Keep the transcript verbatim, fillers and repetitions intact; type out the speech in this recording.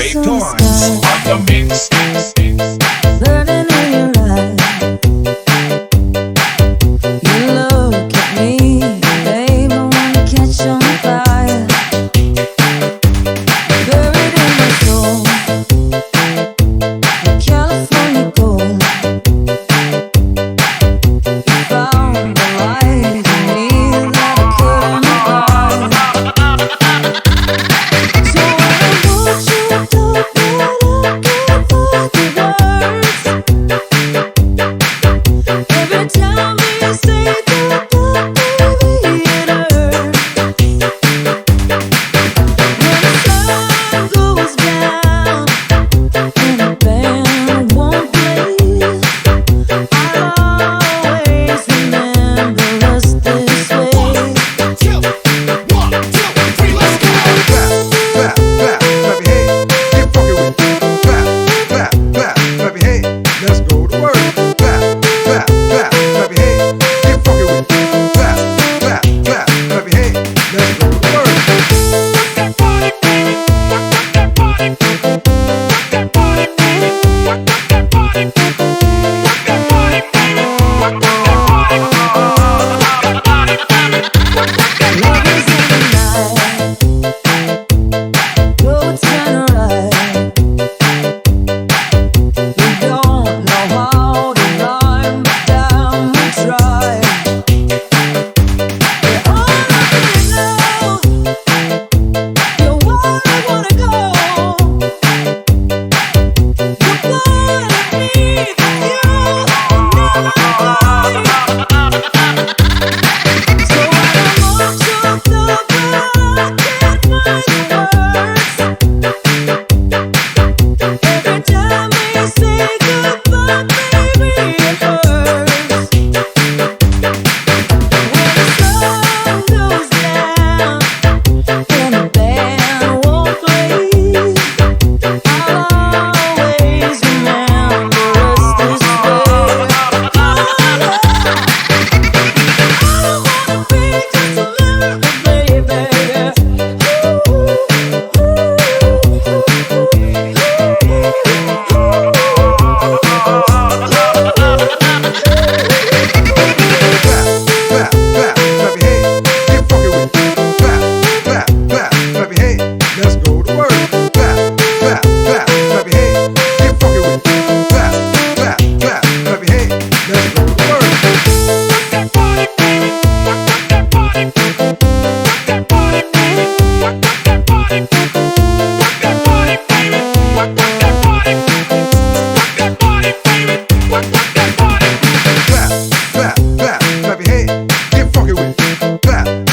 D J Torrance on the mix. Burning in your eyes, you look at me, babe, I wanna catch on fire. Buried in my soul, the California gold. You found the light in me that I couldn't hide. So when I want you to every time we say goodbye, baby, it hurts. When the sun goes down and the band won't play, I'll always remember us this way. One, two, one, two, three, let's go. Clap, clap, clap, clap your hands. Get funky with it. Clap, clap, clap, clap your hands. Let's go to work. Clap, clap, clap, clap your hands. Get funky with it. Clap, clap, clap, clap your hands. Let's go to work. Rock that body, baby. Rock that body. Rock that body, baby. Rock that body. Rock that body, baby. Rock that body. Rock that body, baby. Rock that Love is in the night, though it's kinda right. We don't know how to rhyme, but damn we try. We're all loving now. You're where I wanna go. You're part of me that you will never find. So I want your love, but I can't find the words. Every time we say goodbye, baby, it hurts. When the sun goes down and the band won't play, I'll always remember us this way. I don't wanna be just a little baby. Clap, clap, clap your hands. Get funky with it. Clap, clap, clap, clap your hands. Let's go to work. Clap, clap, clap, clap your hands. Get funky with it. Clap, clap, clap, clap your hands. Let's go to work. Rock that body, baby. Rock that body. Rock that body, baby. Rock that body. Rock that body, baby. Rock that body. Rock that body, baby. Rock that body. Clap, clap, clap, clap your hands. Get funky with it. Clap,